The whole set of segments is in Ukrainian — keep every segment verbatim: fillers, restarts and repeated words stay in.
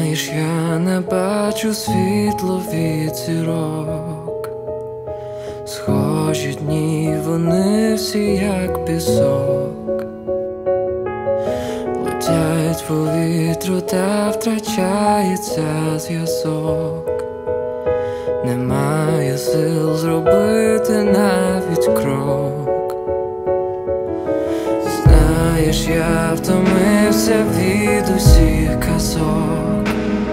Знаєш, я не бачу світло від зірок. Схожі дні, вони всі як пісок. Летять по вітру, та втрачається зв'язок. Немає сил зробити навіть крок. Знаєш, я втомився від усіх казок,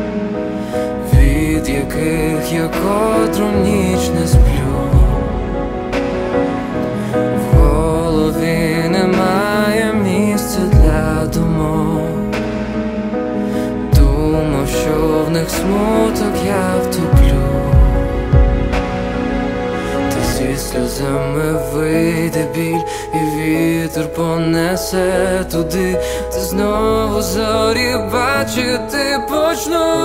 від яких я котру ніч не сплю. В голові немає місця для думок. Думав, що в них смуток я втоплю. Зі сльозами вийде біль, і вітер понесе туди, де знову зорі бачити почну.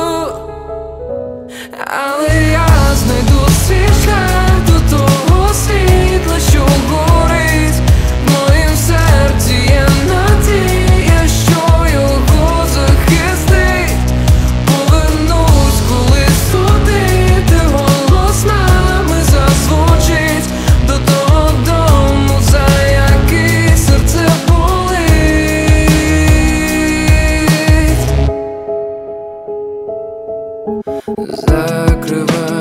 Але я знайду свій шлях до того світла, що горить в моїм серці. Є надія, що його захистить. Повернусь, коли суди, де голос нами зазвучить, до того дому, за який серце болить. Закривай